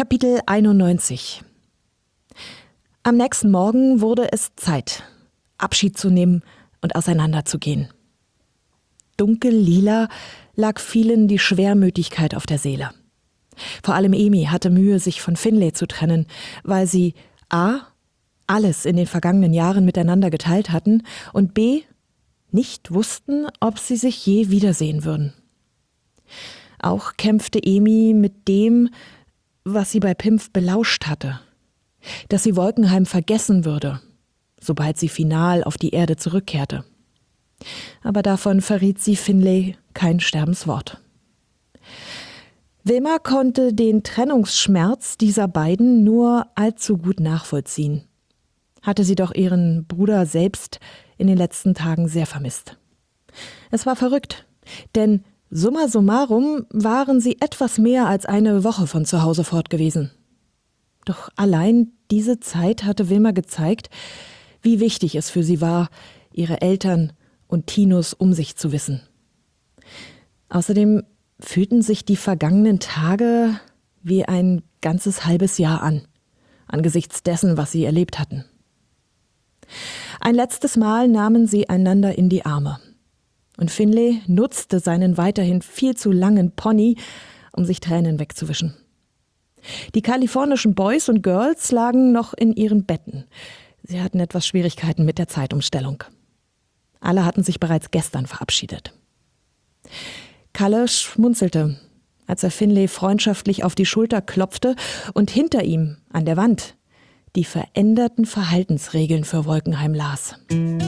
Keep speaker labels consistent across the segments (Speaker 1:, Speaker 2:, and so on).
Speaker 1: Kapitel 91. Am nächsten Morgen wurde es Zeit, Abschied zu nehmen und auseinanderzugehen. Dunkel-lila lag vielen die Schwermütigkeit auf der Seele. Vor allem Amy hatte Mühe, sich von Finlay zu trennen, weil sie a. alles in den vergangenen Jahren miteinander geteilt hatten und b. nicht wussten, ob sie sich je wiedersehen würden. Auch kämpfte Amy mit dem, was sie bei Pimpf belauscht hatte, dass sie Wolkenheim vergessen würde, sobald sie final auf die Erde zurückkehrte. Aber davon verriet sie Finlay kein Sterbenswort. Wilma konnte den Trennungsschmerz dieser beiden nur allzu gut nachvollziehen. Hatte sie doch ihren Bruder selbst in den letzten Tagen sehr vermisst. Es war verrückt, denn summa summarum waren sie etwas mehr als eine Woche von zu Hause fort gewesen. Doch allein diese Zeit hatte Wilma gezeigt, wie wichtig es für sie war, ihre Eltern und Tinus um sich zu wissen. Außerdem fühlten sich die vergangenen Tage wie ein ganzes halbes Jahr an, angesichts dessen, was sie erlebt hatten. Ein letztes Mal nahmen sie einander in die Arme. Und Finlay nutzte seinen weiterhin viel zu langen Pony, um sich Tränen wegzuwischen. Die kalifornischen Boys und Girls lagen noch in ihren Betten. Sie hatten etwas Schwierigkeiten mit der Zeitumstellung. Alle hatten sich bereits gestern verabschiedet. Kalle schmunzelte, als er Finlay freundschaftlich auf die Schulter klopfte und hinter ihm, an der Wand, die veränderten Verhaltensregeln für Wolkenheim las.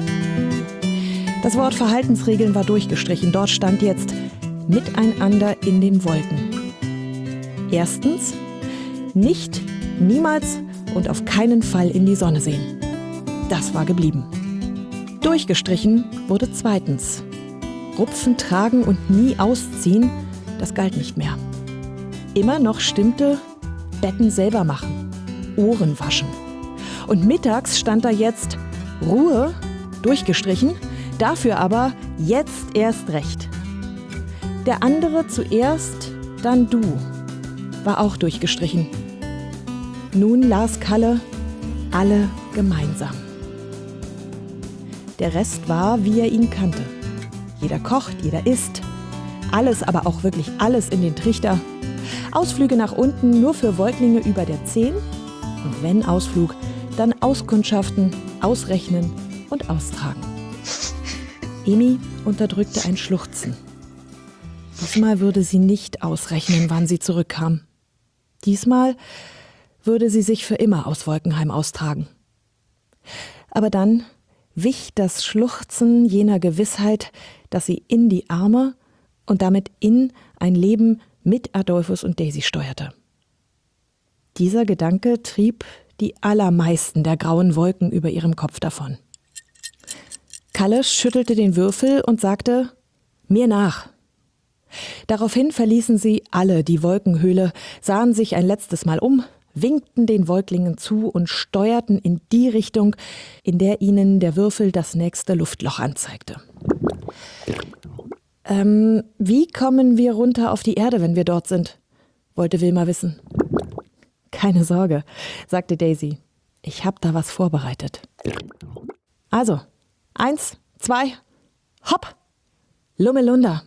Speaker 1: Das Wort Verhaltensregeln war durchgestrichen. Dort stand jetzt miteinander in den Wolken. Erstens, nicht, niemals und auf keinen Fall in die Sonne sehen. Das war geblieben. Durchgestrichen wurde zweitens. Rupfen tragen und nie ausziehen, das galt nicht mehr. Immer noch stimmte Betten selber machen, Ohren waschen. Und mittags stand da jetzt Ruhe, durchgestrichen, dafür aber jetzt erst recht. Der andere zuerst, dann du, war auch durchgestrichen. Nun las Kalle alle gemeinsam. Der Rest war, wie er ihn kannte. Jeder kocht, jeder isst. Alles, aber auch wirklich alles in den Trichter. Ausflüge nach unten nur für Säuglinge über der 10. Und wenn Ausflug, dann auskundschaften, ausrechnen und austragen. Amy unterdrückte ein Schluchzen. Diesmal würde sie nicht ausrechnen, wann sie zurückkam. Diesmal würde sie sich für immer aus Wolkenheim austragen. Aber dann wich das Schluchzen jener Gewissheit, dass sie in die Arme und damit in ein Leben mit Adolphus und Daisy steuerte. Dieser Gedanke trieb die allermeisten der grauen Wolken über ihrem Kopf davon. Kalle schüttelte den Würfel und sagte, mir nach. Daraufhin verließen sie alle die Wolkenhöhle, sahen sich ein letztes Mal um, winkten den Wolklingen zu und steuerten in die Richtung, in der ihnen der Würfel das nächste Luftloch anzeigte. Wie kommen wir runter auf die Erde, wenn wir dort sind? Wollte Wilma wissen. Keine Sorge, sagte Daisy. Ich habe da was vorbereitet. Also, 1, 2, hopp! Lummelunda!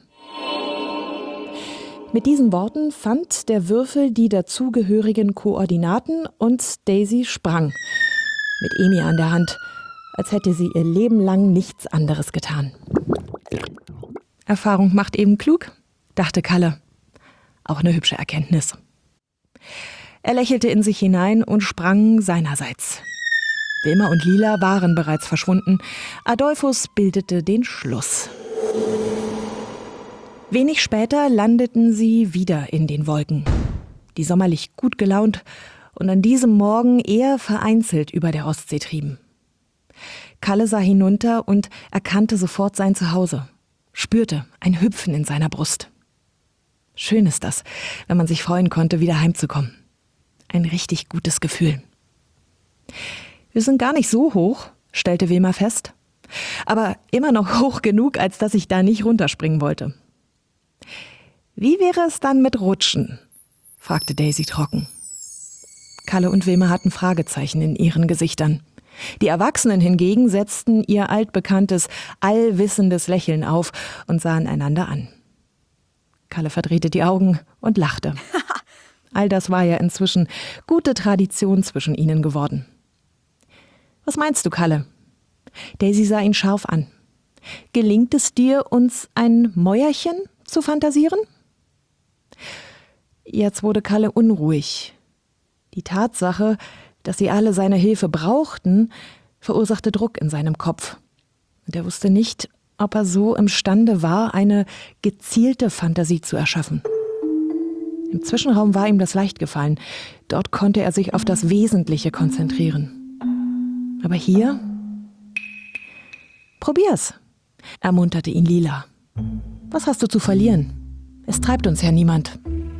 Speaker 1: Mit diesen Worten fand der Würfel die dazugehörigen Koordinaten und Daisy sprang, mit Amy an der Hand, als hätte sie ihr Leben lang nichts anderes getan. Erfahrung macht eben klug, dachte Kalle. Auch eine hübsche Erkenntnis. Er lächelte in sich hinein und sprang seinerseits. Wilma und Lila waren bereits verschwunden. Adolphus bildete den Schluss. Wenig später landeten sie wieder in den Wolken. Die sommerlich gut gelaunt und an diesem Morgen eher vereinzelt über der Ostsee trieben. Kalle sah hinunter und erkannte sofort sein Zuhause. Spürte ein Hüpfen in seiner Brust. Schön ist das, wenn man sich freuen konnte, wieder heimzukommen. Ein richtig gutes Gefühl. Wir sind gar nicht so hoch, stellte Wilma fest. Aber immer noch hoch genug, als dass ich da nicht runterspringen wollte. Wie wäre es dann mit Rutschen? Fragte Daisy trocken. Kalle und Wilma hatten Fragezeichen in ihren Gesichtern. Die Erwachsenen hingegen setzten ihr altbekanntes, allwissendes Lächeln auf und sahen einander an. Kalle verdrehte die Augen und lachte. All das war ja inzwischen gute Tradition zwischen ihnen geworden. »Was meinst du, Kalle?« Daisy sah ihn scharf an. »Gelingt es dir, uns ein Mäuerchen zu fantasieren?« Jetzt wurde Kalle unruhig. Die Tatsache, dass sie alle seine Hilfe brauchten, verursachte Druck in seinem Kopf. Und er wusste nicht, ob er so imstande war, eine gezielte Fantasie zu erschaffen. Im Zwischenraum war ihm das leicht gefallen. Dort konnte er sich auf das Wesentliche konzentrieren. Aber hier? Probier's, ermunterte ihn Lila. Was hast du zu verlieren? Es treibt uns ja niemand.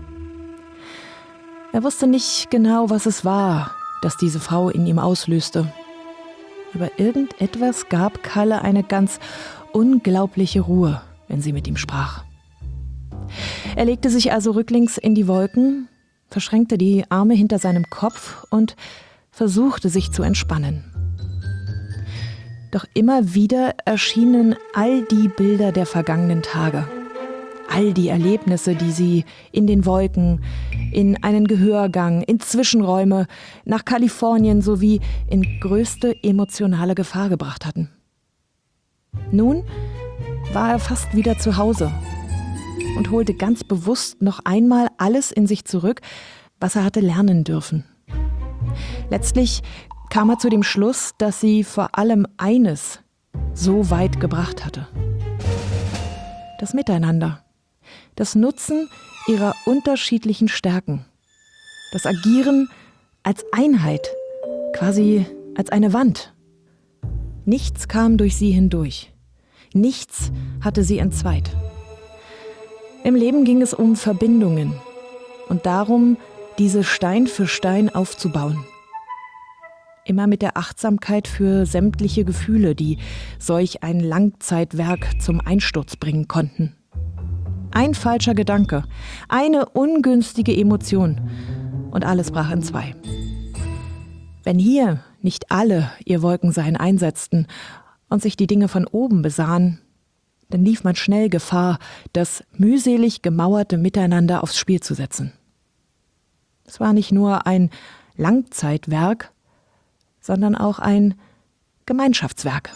Speaker 1: Er wusste nicht genau, was es war, das diese Frau in ihm auslöste. Aber irgendetwas gab Kalle eine ganz unglaubliche Ruhe, wenn sie mit ihm sprach. Er legte sich also rücklings in die Wolken, verschränkte die Arme hinter seinem Kopf und versuchte sich zu entspannen. Doch immer wieder erschienen all die Bilder der vergangenen Tage. All die Erlebnisse, die sie in den Wolken, in einen Gehörgang, in Zwischenräume, nach Kalifornien sowie in größte emotionale Gefahr gebracht hatten. Nun war er fast wieder zu Hause und holte ganz bewusst noch einmal alles in sich zurück, was er hatte lernen dürfen. Letztlich kam er zu dem Schluss, dass sie vor allem eines so weit gebracht hatte: das Miteinander. Das Nutzen ihrer unterschiedlichen Stärken. Das Agieren als Einheit, quasi als eine Wand. Nichts kam durch sie hindurch. Nichts hatte sie entzweit. Im Leben ging es um Verbindungen und darum, diese Stein für Stein aufzubauen. Immer mit der Achtsamkeit für sämtliche Gefühle, die solch ein Langzeitwerk zum Einsturz bringen konnten. Ein falscher Gedanke, eine ungünstige Emotion und alles brach in zwei. Wenn hier nicht alle ihr Wolkensein einsetzten und sich die Dinge von oben besahen, dann lief man schnell Gefahr, das mühselig gemauerte Miteinander aufs Spiel zu setzen. Es war nicht nur ein Langzeitwerk, sondern auch ein Gemeinschaftswerk.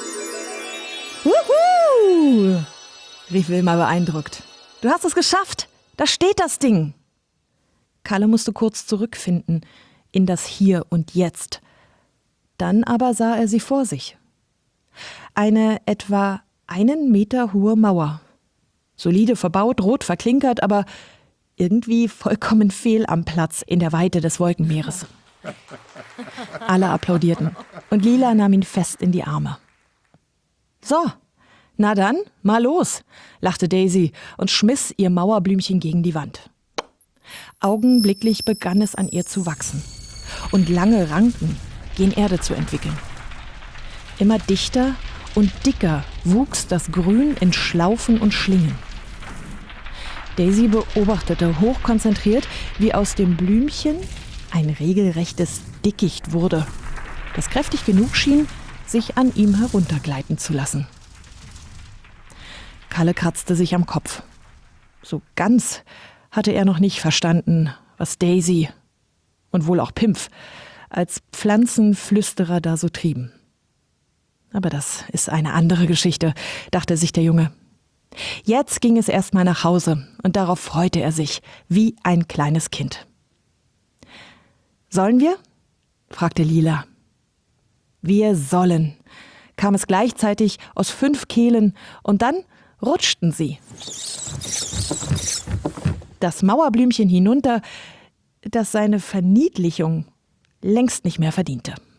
Speaker 1: Wuhu! Rief Wilma beeindruckt. Du hast es geschafft! Da steht das Ding! Kalle musste kurz zurückfinden in das Hier und Jetzt. Dann aber sah er sie vor sich. Eine etwa 1 Meter hohe Mauer. Solide verbaut, rot verklinkert, aber irgendwie vollkommen fehl am Platz in der Weite des Wolkenmeeres. Alle applaudierten und Lila nahm ihn fest in die Arme. »So, na dann, mal los«, lachte Daisy und schmiss ihr Mauerblümchen gegen die Wand. Augenblicklich begann es an ihr zu wachsen und lange Ranken gen Erde zu entwickeln. Immer dichter und dicker wuchs das Grün in Schlaufen und Schlingen. Daisy beobachtete hochkonzentriert, wie aus dem Blümchen ein regelrechtes Dickicht wurde, das kräftig genug schien, sich an ihm heruntergleiten zu lassen. Kalle kratzte sich am Kopf. So ganz hatte er noch nicht verstanden, was Daisy und wohl auch Pimpf als Pflanzenflüsterer da so trieben. Aber das ist eine andere Geschichte, dachte sich der Junge. Jetzt ging es erstmal nach Hause und darauf freute er sich, wie ein kleines Kind. »Sollen wir?« fragte Lila. »Wir sollen«, kam es gleichzeitig aus 5 Kehlen und dann rutschten sie. Das Mauerblümchen hinunter, das seine Verniedlichung längst nicht mehr verdiente.